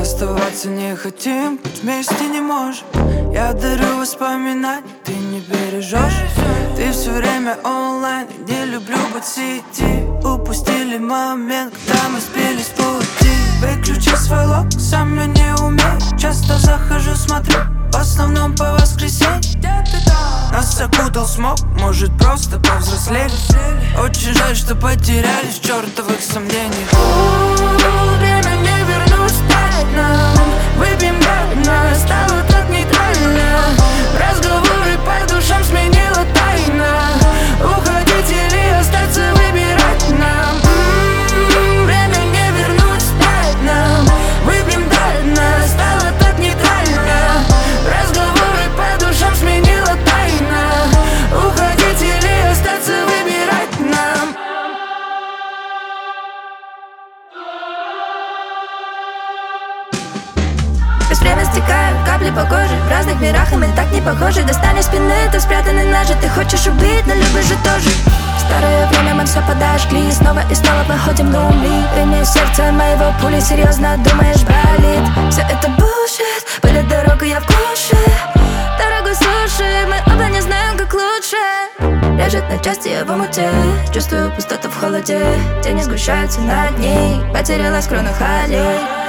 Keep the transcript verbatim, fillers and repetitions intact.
Расставаться не хотим, быть вместе не можем. Я дарю воспоминания, ты не бережешь. Ты все время онлайн, не люблю быть в сети. Упустили момент, когда мы сбились с пути. Выключи свой лог, сам я не умею. Часто захожу, смотрю, в основном по воскресеньям. Нас окутал смог, может просто повзрослели. Очень жаль, что потерялись в чертовых сомнениях. Время не вернуть нам. Выпьем больно, стало так нейтрально. Разговоры по душам сменила тайна. Уходить или остаться, выбирать нам. М-м-м, время не вернуть нам. Выпьем больно, стало так нейтрально. Разговоры по душам сменила тайна. Уходить или остаться, выбирать нам. Без время стекают капли по коже. В разных мирах, и мы так не похожи. Достань из спины, ты спрятаны ножи. Ты хочешь убить, но любишь же тоже. В старое время мы все подожгли. Снова и снова выходим на умли. Время сердца моего пули, серьезно думаешь, болит. Все это bullshit, пылит дорога, я в куше. Дорогу суши, мы оба не знаем, как лучше. Лежит на части, я в омуте. Чувствую пустоту в холоде. Тени сгущаются над ней. Потерялась в кронах аллей.